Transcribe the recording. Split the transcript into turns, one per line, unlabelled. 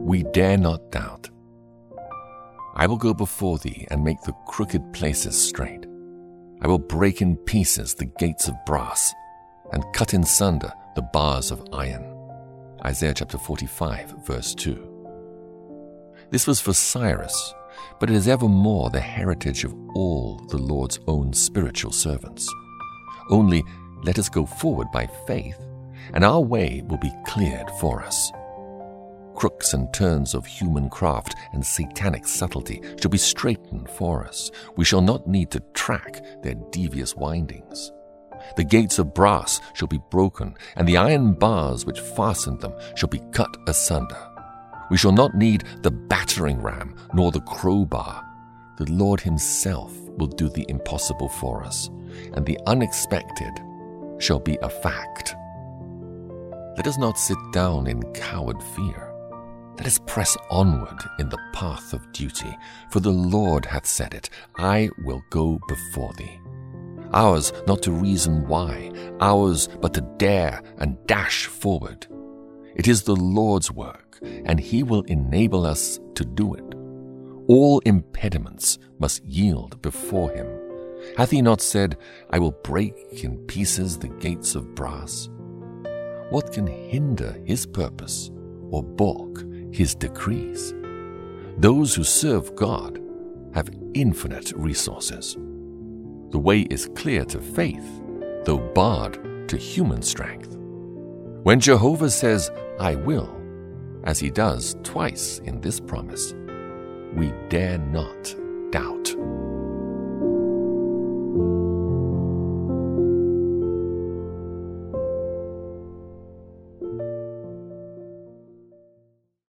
we dare not doubt. I will go before thee and make the crooked places straight. I will break in pieces the gates of brass and cut in sunder the bars of iron. Isaiah chapter 45, verse 2. This was for Cyrus, but it is evermore the heritage of all the Lord's own spiritual servants. Only let us go forward by faith, and our way will be cleared for us. Crooks and turns of human craft and satanic subtlety shall be straightened for us. We shall not need to track their devious windings. The gates of brass shall be broken, and the iron bars which fastened them shall be cut asunder. We shall not need the battering ram nor the crowbar. The Lord himself will do the impossible for us, and the unexpected shall be a fact. Let us not sit down in coward fear. Let us press onward in the path of duty, for the Lord hath said it, I will go before thee. Ours not to reason why, ours but to dare and dash forward. It is the Lord's work, and he will enable us to do it. All impediments must yield before him. Hath he not said, I will break in pieces the gates of brass? What can hinder his purpose or balk his decrees? Those who serve God have infinite resources. The way is clear to faith, though barred to human strength. When Jehovah says, I will, as he does twice in this promise, we dare not doubt.